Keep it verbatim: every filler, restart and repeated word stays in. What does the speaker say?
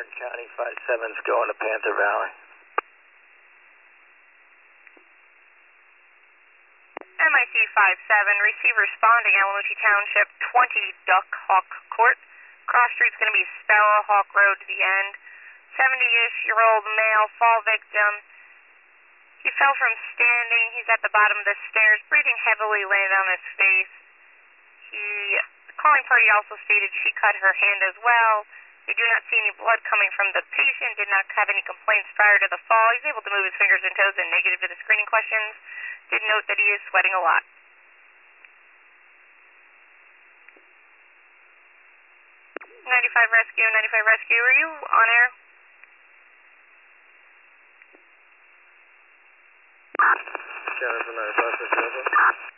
Martin County, five seven's going to Panther Valley. M I C five seven, receive responding, Alamucci Township, twenty Duck Hawk Court. Cross street's going to be Sparrowhawk Road to the end. seventy-ish-year-old male, fall victim. He fell from standing. He's at the bottom of the stairs, breathing heavily, laying on his face. He, the calling party also stated she cut her hand as well. We do not see any blood coming from the patient, did not have any complaints prior to the fall. He's able to move his fingers and toes and negative to the screening questions. Did note that he is sweating a lot. ninety-five Rescue, ninety-five Rescue, are you on air? Jennifer, ninety-five,